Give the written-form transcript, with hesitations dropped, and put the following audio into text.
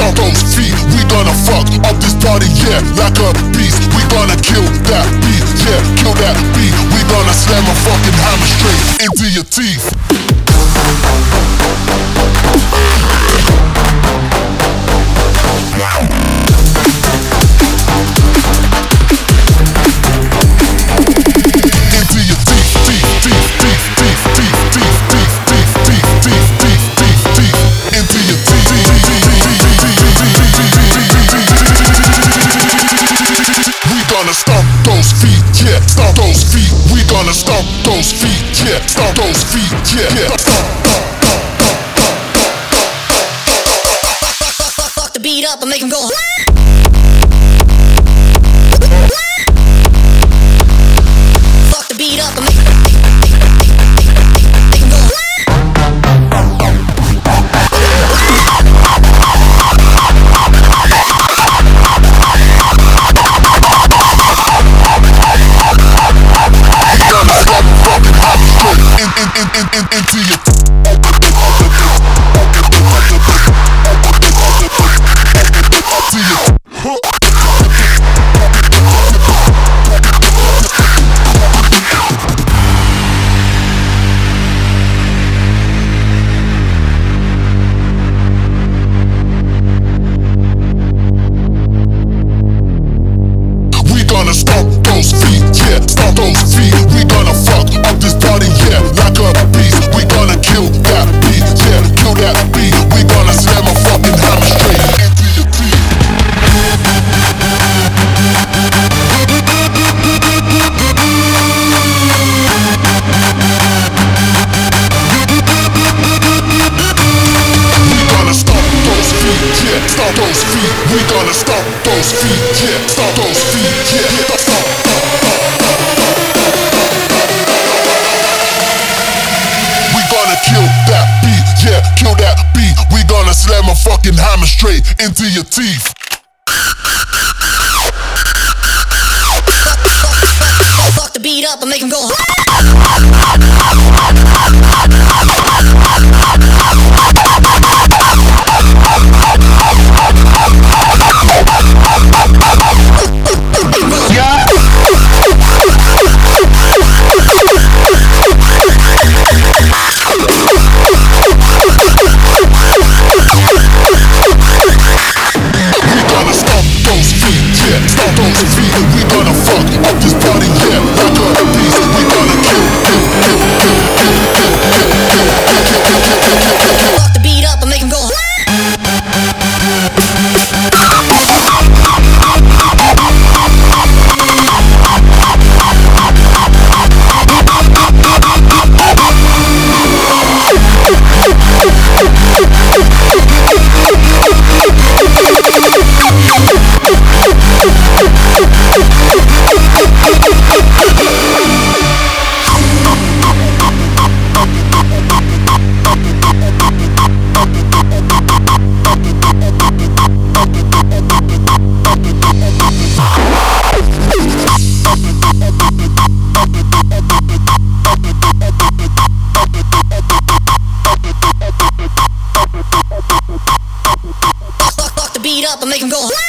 stomp those feet. We gonna fuck up this party, yeah, like a beast. We gonna kill that beat, yeah, kill that beat. We gonna slam a fucking hammer straight into your teeth. Stomp those feet, yeah, stomp those feet. We gonna stomp those feet, yeah, stomp those feet, yeah. Fuck the beat up and make 'em go. Fuck the beat up and make 'em go. Into your we gonna stomp those feet, yeah, stomp those feet. We gonna fuck up this party, yeah, like a beast. We gonna kill that beat, yeah, kill that beat. We gonna slam a fucking hammer straight into your teeth. We gonna stomp those feet, yeah, stomp those feet. We gonna stomp those feet, yeah, stomp those feet, yeah, stomp. Kill that beat, yeah, kill that beat. We gonna slam a fucking hammer straight into your teeth. Fuck the beat up and make 'em go. We gonna fuck up this party, yeah, like a beast. We gonna kill. Fuck the beat up and make 'em go. Fuck the beat up and make 'em go.